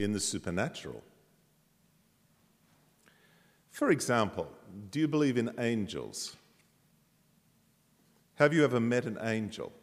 in the supernatural. For example, do you believe in angels? Have you ever met an angel?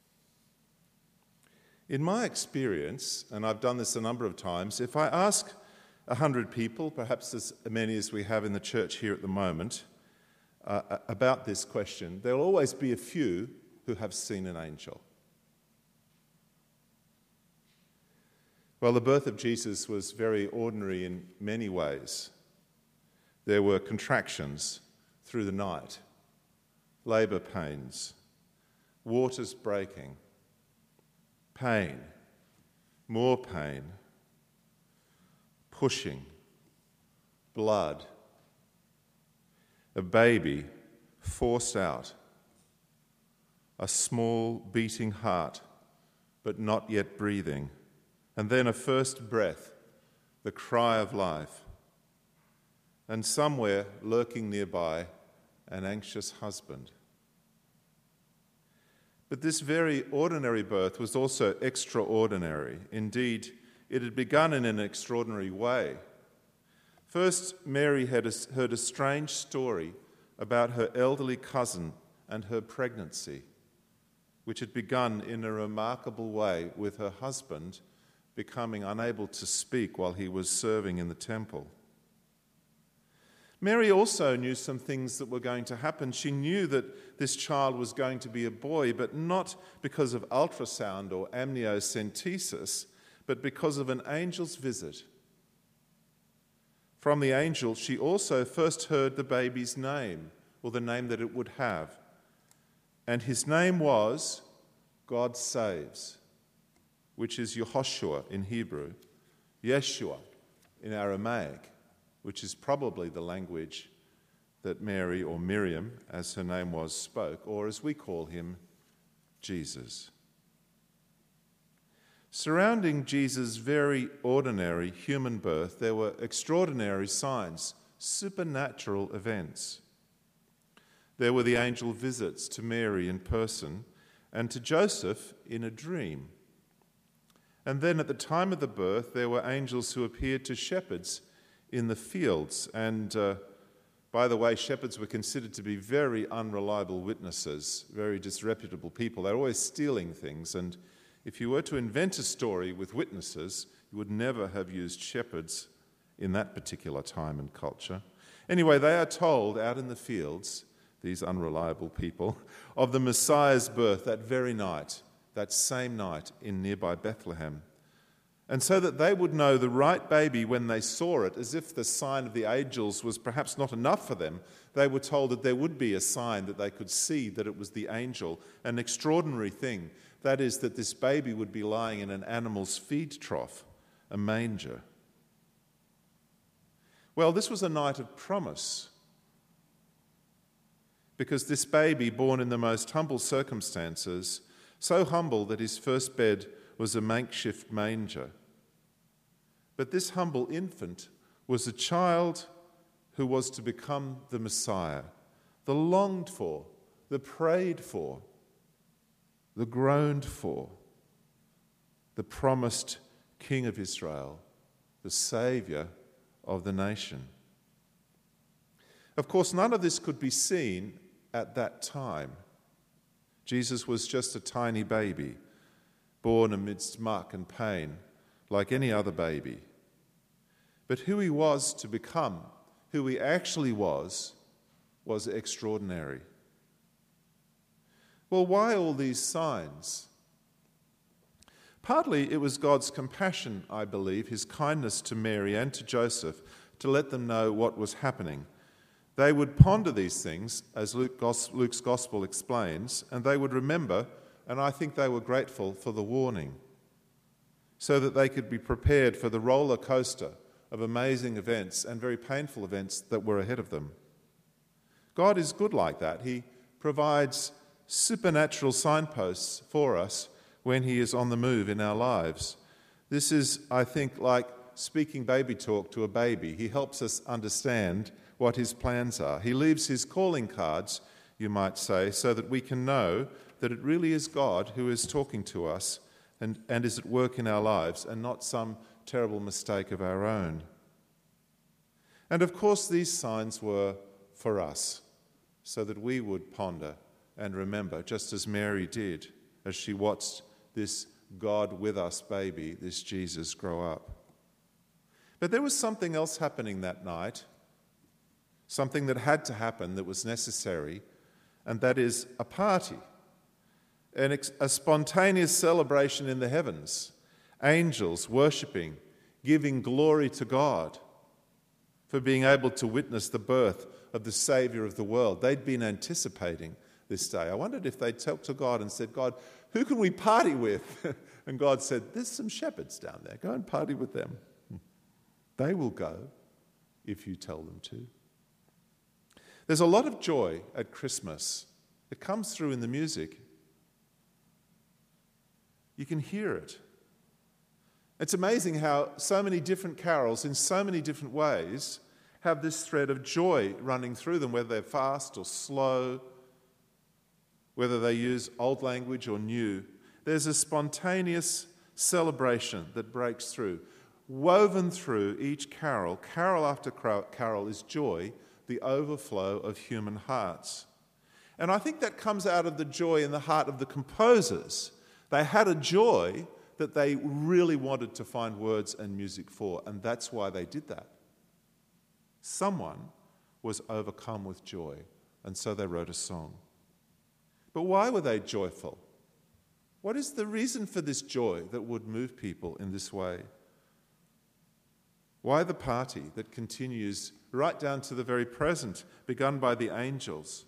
In my experience, and I've done this a number of times, if I ask 100 people, perhaps as many as we have in the church here at the moment, about this question, there will always be a few who have seen an angel. Well, the birth of Jesus was very ordinary in many ways. There were contractions through the night, labour pains, waters breaking, pain, more pain, pushing, blood, a baby forced out, a small beating heart but not yet breathing, and then a first breath, the cry of life, and somewhere lurking nearby, an anxious husband. But this very ordinary birth was also extraordinary. Indeed, it had begun in an extraordinary way. First, Mary had heard a strange story about her elderly cousin and her pregnancy, which had begun in a remarkable way with her husband becoming unable to speak while he was serving in the temple. Mary also knew some things that were going to happen. She knew that this child was going to be a boy, but not because of ultrasound or amniocentesis, but because of an angel's visit. From the angel, she also first heard the baby's name, or the name that it would have. And his name was God Saves, which is Yehoshua in Hebrew, Yeshua in Aramaic, which is probably the language that Mary, or Miriam, as her name was, spoke, or as we call him, Jesus. Surrounding Jesus' very ordinary human birth, there were extraordinary signs, supernatural events. There were the angel visits to Mary in person and to Joseph in a dream. And then at the time of the birth, there were angels who appeared to shepherds in the fields. And by the way, shepherds were considered to be very unreliable witnesses, very disreputable people. They're always stealing things. And if you were to invent a story with witnesses, you would never have used shepherds in that particular time and culture. Anyway, they are told out in the fields, these unreliable people, of the Messiah's birth that very night, that same night in nearby Bethlehem. And so that they would know the right baby when they saw it, as if the sign of the angels was perhaps not enough for them, they were told that there would be a sign that they could see that it was the angel, an extraordinary thing. That is, that this baby would be lying in an animal's feed trough, a manger. Well, this was a night of promise, because this baby, born in the most humble circumstances, so humble that his first bed was a makeshift manger. But this humble infant was a child who was to become the Messiah, the longed for, the prayed for, the groaned for, the promised King of Israel, the Saviour of the nation. Of course, none of this could be seen at that time. Jesus was just a tiny baby, born amidst muck and pain, like any other baby. But who he was to become, who he actually was extraordinary. Well, why all these signs? Partly it was God's compassion, I believe, his kindness to Mary and to Joseph, to let them know what was happening. They would ponder these things, as Luke's Gospel explains, and they would remember, and I think they were grateful for the warning, so that they could be prepared for the roller coaster of amazing events and very painful events that were ahead of them. God is good like that. He provides supernatural signposts for us when he is on the move in our lives. This is, I think, like speaking baby talk to a baby. He helps us understand what his plans are. He leaves his calling cards, you might say, so that we can know that it really is God who is talking to us and is at work in our lives, and not some terrible mistake of our own. And of course, these signs were for us, so that we would ponder and remember, just as Mary did as she watched this God with us baby, this Jesus, grow up. But there was something else happening that night, something that had to happen, that was necessary, and that is a party, a spontaneous celebration in the heavens, angels worshipping, giving glory to God for being able to witness the birth of the Saviour of the world. They'd been anticipating this day. I wondered if they'd talked to God and said, God, who can we party with? And God said, there's some shepherds down there. Go and party with them. They will go if you tell them to. There's a lot of joy at Christmas. It comes through in the music. You can hear it. It's amazing how so many different carols in so many different ways have this thread of joy running through them, whether they're fast or slow, whether they use old language or new. There's a spontaneous celebration that breaks through. Woven through each carol, carol after carol, is joy, the overflow of human hearts. And I think that comes out of the joy in the heart of the composers. They had a joy that they really wanted to find words and music for, and that's why they did that. Someone was overcome with joy, and so they wrote a song. But why were they joyful? What is the reason for this joy that would move people in this way? Why the party that continues right down to the very present, begun by the angels?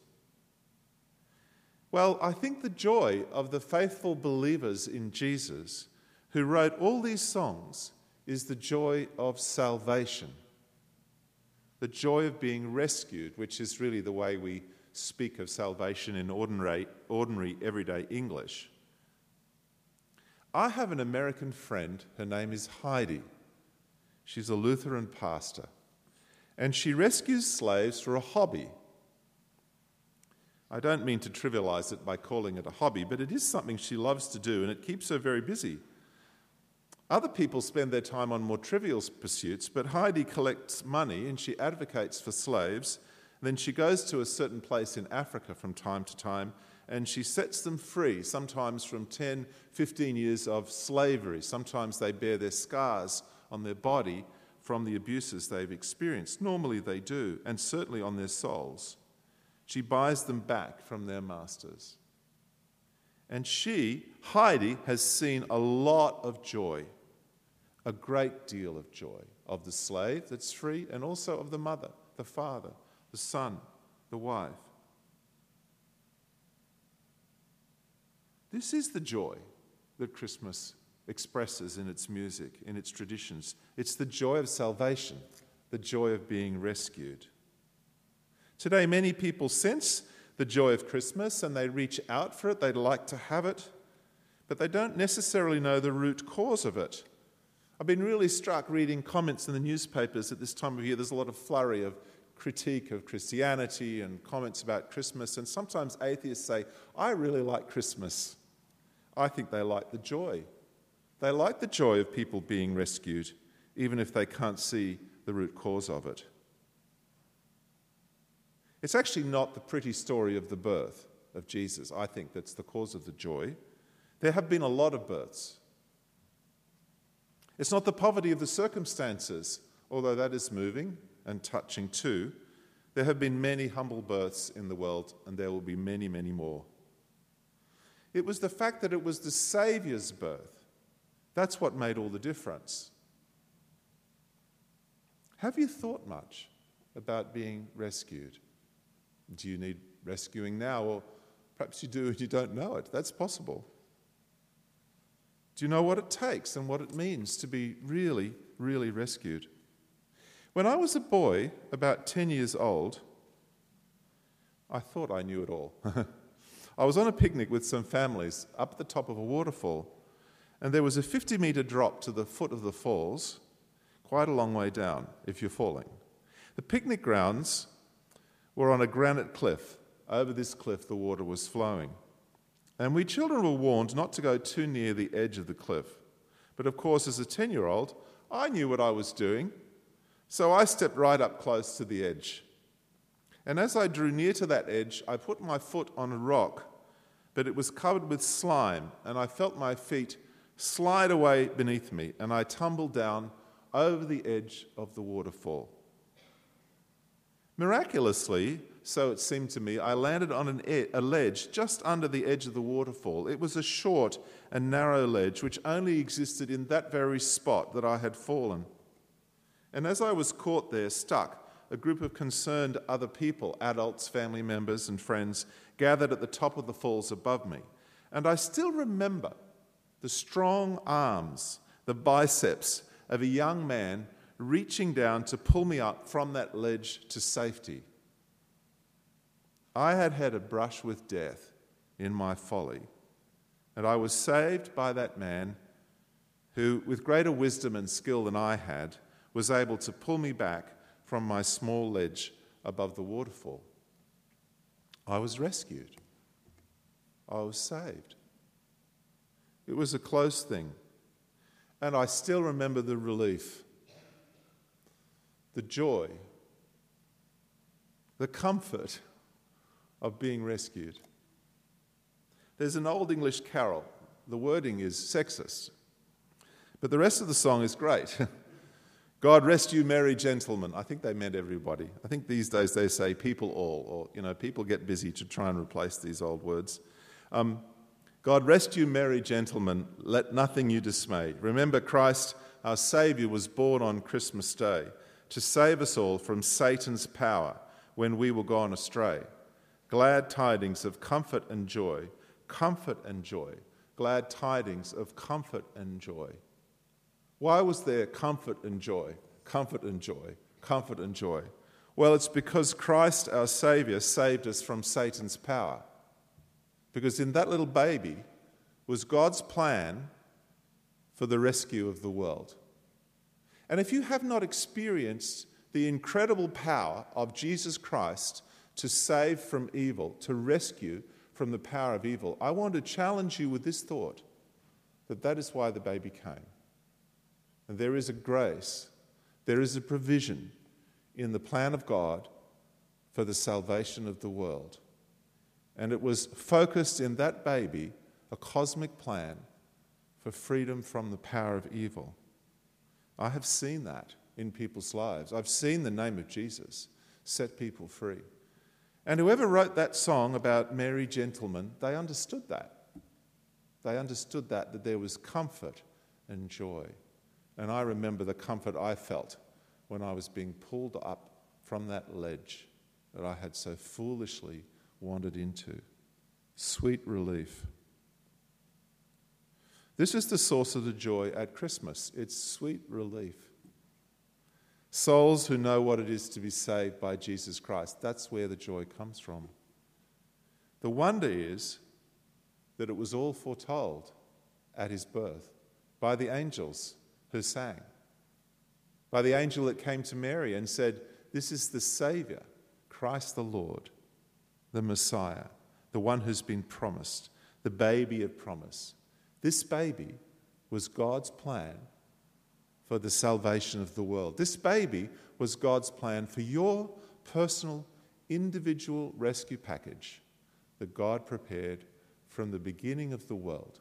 Well, I think the joy of the faithful believers in Jesus who wrote all these songs is the joy of salvation, the joy of being rescued, which is really the way we speak of salvation in ordinary everyday English. I have an American friend, her name is Heidi. She's a Lutheran pastor, and she rescues slaves for a hobby. I don't mean to trivialize it by calling it a hobby, but it is something she loves to do, and it keeps her very busy. Other people spend their time on more trivial pursuits, but Heidi collects money and she advocates for slaves. Then she goes to a certain place in Africa from time to time and she sets them free, sometimes from 10, 15 years of slavery. Sometimes they bear their scars on their body from the abuses they've experienced. Normally they do, and certainly on their souls. She buys them back from their masters. And she, Heidi, has seen a lot of joy, a great deal of joy, of the slave that's free and also of the mother, the father, the son, the wife. This is the joy that Christmas expresses in its music, in its traditions. It's the joy of salvation, the joy of being rescued. Today, many people sense the joy of Christmas and they reach out for it, they'd like to have it, but they don't necessarily know the root cause of it. I've been really struck reading comments in the newspapers at this time of year. There's a lot of flurry of critique of Christianity and comments about Christmas, and sometimes atheists say, I really like Christmas. I think they like the joy. They like the joy of people being rescued, even if they can't see the root cause of it. It's actually not the pretty story of the birth of Jesus, I think, that's the cause of the joy. There have been a lot of births. It's not the poverty of the circumstances, although that is moving and touching too. There have been many humble births in the world, and there will be many, many more. It was the fact that it was the Saviour's birth. That's what made all the difference. Have you thought much about being rescued? Do you need rescuing now? Or perhaps you do and you don't know it. That's possible. Do you know what it takes and what it means to be really, really rescued? When I was a boy, about 10 years old, I thought I knew it all. I was on a picnic with some families up at the top of a waterfall, and there was a 50-metre drop to the foot of the falls, quite a long way down if you're falling. The picnic grounds were on a granite cliff. Over this cliff, the water was flowing. And we children were warned not to go too near the edge of the cliff. But of course, as a 10-year-old, I knew what I was doing, so I stepped right up close to the edge. And as I drew near to that edge, I put my foot on a rock, but it was covered with slime, and I felt my feet slide away beneath me, and I tumbled down over the edge of the waterfall. Miraculously, so it seemed to me, I landed on a ledge just under the edge of the waterfall. It was a short and narrow ledge which only existed in that very spot that I had fallen. And as I was caught there, stuck, a group of concerned other people, adults, family members, and friends, gathered at the top of the falls above me. And I still remember the strong arms, the biceps of a young man reaching down to pull me up from that ledge to safety. I had had a brush with death in my folly, and I was saved by that man who, with greater wisdom and skill than I had, was able to pull me back from my small ledge above the waterfall. I was rescued. I was saved. It was a close thing, and I still remember the relief, the joy, the comfort of being rescued. There's an old English carol. The wording is sexist, but the rest of the song is great. God rest you merry gentlemen. I think they meant everybody. I think these days they say people all, or, people get busy to try and replace these old words. God rest you merry gentlemen, let nothing you dismay. Remember Christ, our Saviour, was born on Christmas Day to save us all from Satan's power when we were gone astray. Glad tidings of comfort and joy, glad tidings of comfort and joy. Why was there comfort and joy, comfort and joy, comfort and joy? Well, it's because Christ, our Saviour, saved us from Satan's power. Because in that little baby was God's plan for the rescue of the world. And if you have not experienced the incredible power of Jesus Christ to save from evil, to rescue from the power of evil, I want to challenge you with this thought, that is why the baby came. And there is a grace, there is a provision in the plan of God for the salvation of the world. And it was focused in that baby, a cosmic plan for freedom from the power of evil. I have seen that in people's lives. I've seen the name of Jesus set people free. And whoever wrote that song about merry gentlemen, they understood that. They understood that there was comfort and joy. And I remember the comfort I felt when I was being pulled up from that ledge that I had so foolishly wandered into. Sweet relief. This is the source of the joy at Christmas. It's sweet relief. Souls who know what it is to be saved by Jesus Christ, that's where the joy comes from. The wonder is that it was all foretold at his birth by the angels who sang, by the angel that came to Mary and said, "This is the Saviour, Christ the Lord, the Messiah, the one who's been promised, the baby of promise." This baby was God's plan for the salvation of the world. This baby was God's plan for your personal, individual rescue package that God prepared from the beginning of the world.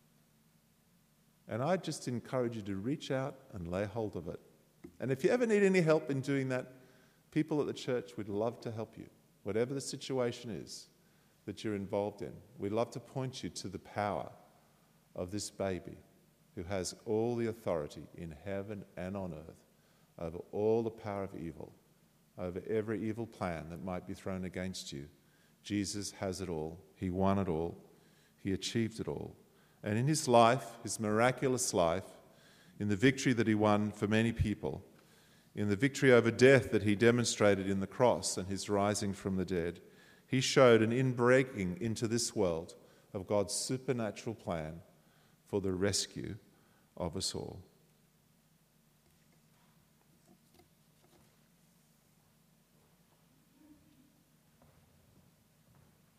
And I just encourage you to reach out and lay hold of it. And if you ever need any help in doing that, people at the church would love to help you. Whatever the situation is that you're involved in, we'd love to point you to the power of this baby who has all the authority in heaven and on earth over all the power of evil, over every evil plan that might be thrown against you. Jesus has it all. He won it all. He achieved it all. And in his life, his miraculous life, in the victory that he won for many people, in the victory over death that he demonstrated in the cross and his rising from the dead, he showed an inbreaking into this world of God's supernatural plan for the rescue of us all.